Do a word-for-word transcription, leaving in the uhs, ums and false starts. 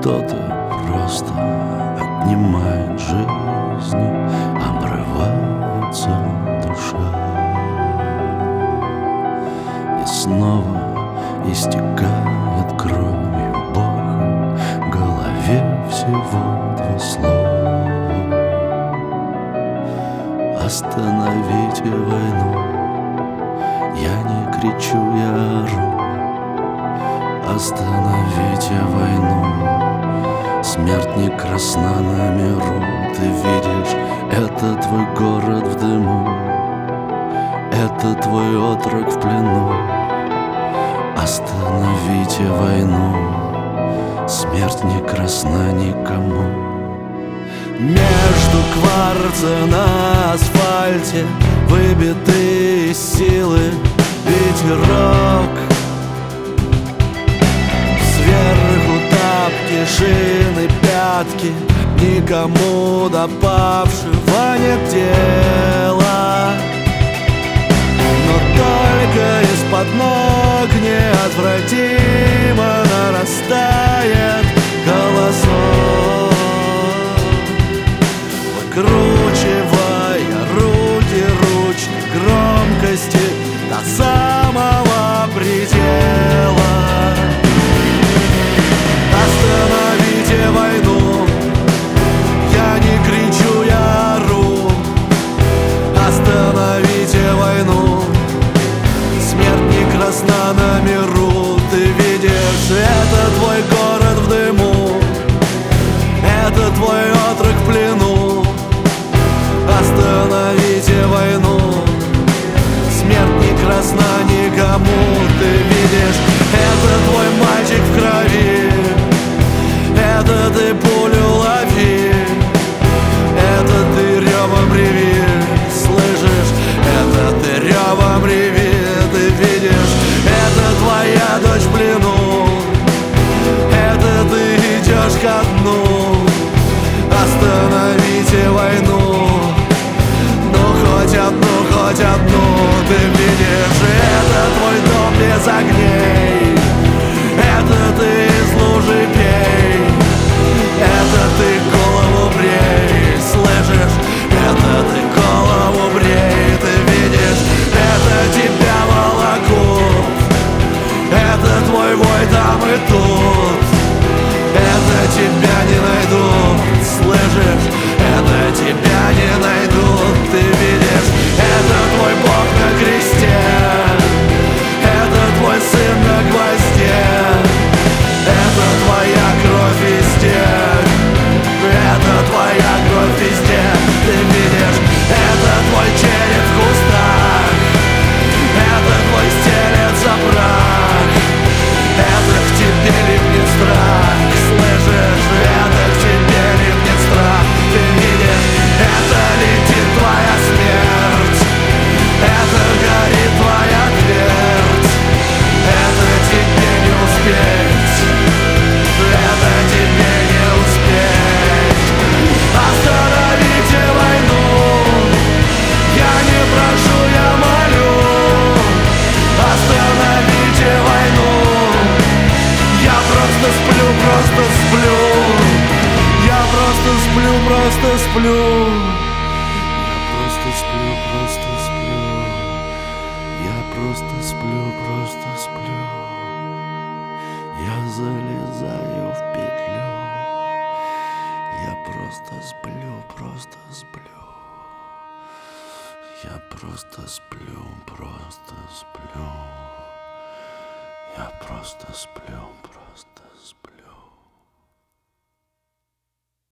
кто-то просто отнимает жизни, обрывается душа, и снова истекает кровью Бог. В голове всего два слова: остановите войну. Я не кричу, я ору: остановите войну. Смерть не красна на миру. Ты видишь, это твой город в дыму, это твой отрок в плену. Остановите войну. Смерть не красна никому. Между кварца на асфальте выбиты из силы ветерок. Сверху тапки, шины, пятки, никому до павшего нет дела. Но только из-под ног неотвратимо нарастает голосок, выкручивая руки ручной громкости до самого предела. Остановите войну. Я не кричу, я ору: остановите войну. Смерть не красна на миру. Ты видишь, это твой город в дыму, это твой отрок в плену. Остановите войну. Смерть не красна никому. Ты видишь, это твой мальчик в крови, это ты пулю лови, это ты ревом реви. Слышишь, это ты ревом реви. Ты видишь, это твоя дочь в плену, это ты идешь ко дну. Остановите войну. Ну хоть одну, хоть одну. Ты видишь, это твой дом без огней, это ты из лужи пей, это ты голову брей. Слышишь, это ты голову брей. Ты видишь, это тебя волокут, это твой вой там и тут, это тебя не найдут. Слышишь, это тебя не найдут. Ты видишь, это твой Бог на кресте, это твой сын на гвозде, это твоя кровь везде, это твоя кровь везде. Ты видишь, это твой череп в кустах, это твой стелется прах, это к тебе липнет страх. Слышишь, это к тебе липнет страх. Ты видишь, это летит твоя смерть, это горит твоя твердь, это тебе не успеть, это тебе не успеть. Остановите войну. Я не прошу, я молю. Остановите войну. Я просто сплю, просто сплю. Я просто сплю, просто сплю. Я просто сплю, просто сплю. Я просто сплю, просто сплю. Я залезаю в петлю. Я просто сплю, просто сплю. Я просто сплю, просто сплю. Я просто сплю, просто